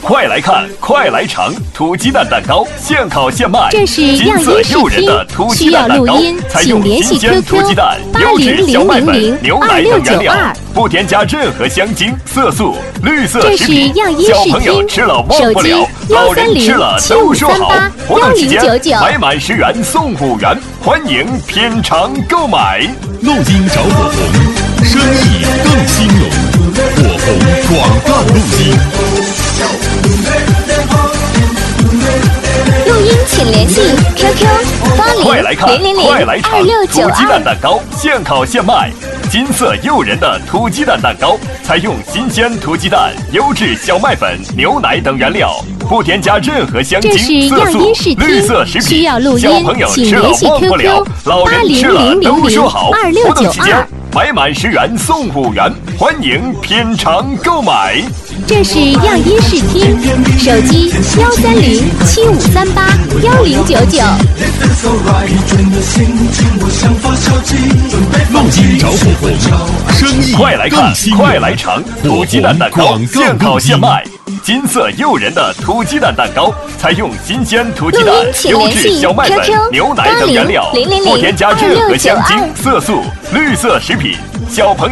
快来看，快来尝土鸡蛋蛋糕，现烤现卖。 这是金色诱人的土鸡蛋蛋糕，采用新鲜土鸡蛋、优质小麦粉、牛奶等原料，不添加任何香精、色素、绿色食品。小朋友吃了忘不了，老人吃了都说好。活动期间买满10元送5元，欢迎品尝购买。 录音找火红，生意更兴隆。火红广大录音。 录音请联系 QQ 快来看，快来尝 8000-2692 土鸡蛋蛋糕，现烤现卖。金色诱人的土鸡蛋蛋糕，采用新鲜土鸡蛋、优质小麦粉、牛奶等原料，不添加任何香精、色素、绿色食品。小朋友吃了忘不了，老人吃了都说好。活动期间买满10元送5元，欢迎品尝购买。 这是样音视听，手机130-7538-1099。 录音找火红，生意快来看，快来尝土鸡蛋蛋糕，现烤现卖。金色诱人的土鸡蛋蛋糕，采用新鲜土鸡蛋、优质小麦粉、牛奶等原料，不添加任何香精、色素、绿色食品。小朋友